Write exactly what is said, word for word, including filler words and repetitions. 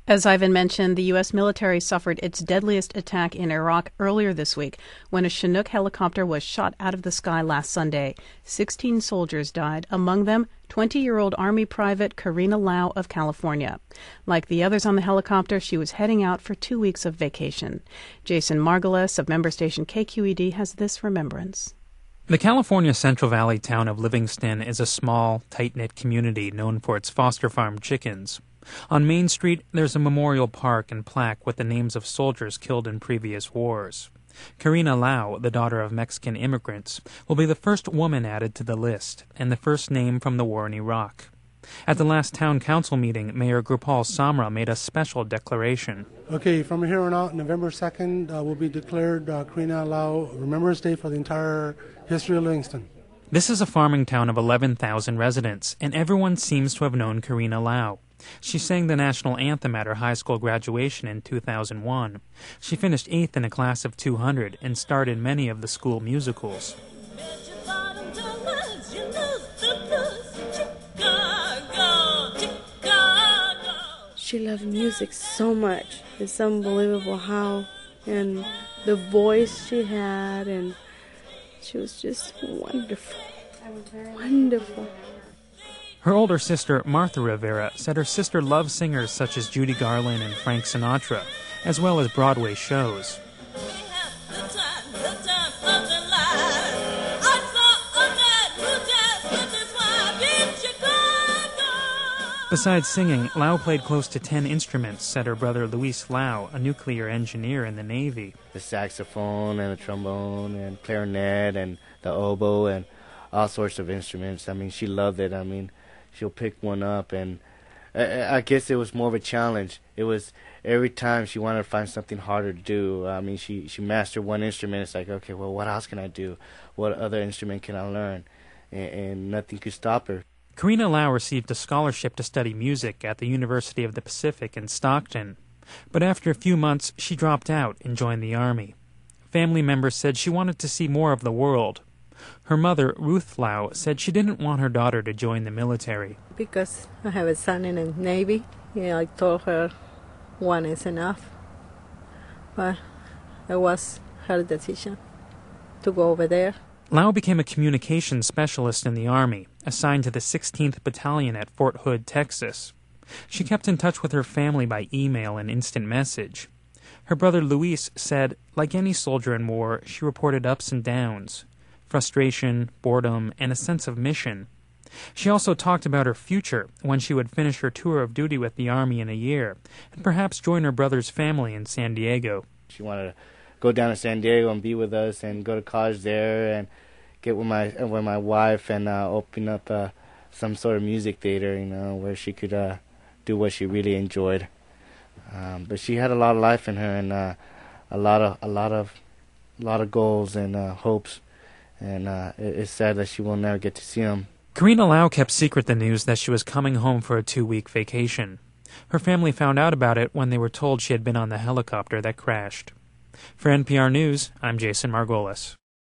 As Ivan mentioned, the U S military suffered its deadliest attack in Iraq earlier this week when a Chinook helicopter was shot out of the sky last Sunday. Sixteen soldiers died, among them twenty-year-old Army Private Karina Lau of California. Like the others on the helicopter, she was heading out for two weeks of vacation. Jason Margolis of member station K Q E D has this remembrance. The California Central Valley town of Livingston is a small, tight-knit community known for its foster farm chickens. On Main Street, there's a memorial park and plaque with the names of soldiers killed in previous wars. Karina Lau, the daughter of Mexican immigrants, will be the first woman added to the list and the first name from the war in Iraq. At the last town council meeting, Mayor Gurpal Samra made a special declaration. Okay, from here on out, November second uh, will be declared uh, Karina Lau Remembrance Day for the entire history of Livingston. This is a farming town of eleven thousand residents, and everyone seems to have known Karina Lau. She sang the national anthem at her high school graduation in two thousand one. She finished eighth in a class of two hundred and starred in many of the school musicals. She loved music so much. It's unbelievable how, and the voice she had, and she was just wonderful. Wonderful. Her older sister, Martha Rivera, said her sister loved singers such as Judy Garland and Frank Sinatra, as well as Broadway shows. Besides singing, Lau played close to ten instruments, said her brother Luis Lau, a nuclear engineer in the Navy. The saxophone and the trombone and clarinet and the oboe and all sorts of instruments. I mean, she loved it. I mean, she'll pick one up, and I, I guess it was more of a challenge. It was every time she wanted to find something harder to do. I mean, she, she mastered one instrument. It's like, okay, well, what else can I do? What other instrument can I learn? And, and nothing could stop her. Karina Lau received a scholarship to study music at the University of the Pacific in Stockton. But after a few months, she dropped out and joined the Army. Family members said she wanted to see more of the world. Her mother, Ruth Lau, said she didn't want her daughter to join the military. Because I have a son in the Navy, yeah, I told her one is enough. But it was her decision to go over there. Lau became a communications specialist in the Army, assigned to the sixteenth Battalion at Fort Hood, Texas. She kept in touch with her family by email and instant message. Her brother Luis said, like any soldier in war, she reported ups and downs, frustration, boredom, and a sense of mission. She also talked about her future when she would finish her tour of duty with the Army in a year, and perhaps join her brother's family in San Diego. She wanted to go down to San Diego and be with us and go to college there and get with my with my wife and uh, open up uh, some sort of music theater, you know, where she could uh, do what she really enjoyed. Um, but she had a lot of life in her and uh, a lot of a lot of a lot of goals and uh, hopes, and uh, it, it's sad that she will never get to see them. Karina Lau kept secret the news that she was coming home for a two-week vacation. Her family found out about it when they were told she had been on the helicopter that crashed. For N P R News, I'm Jason Margolis.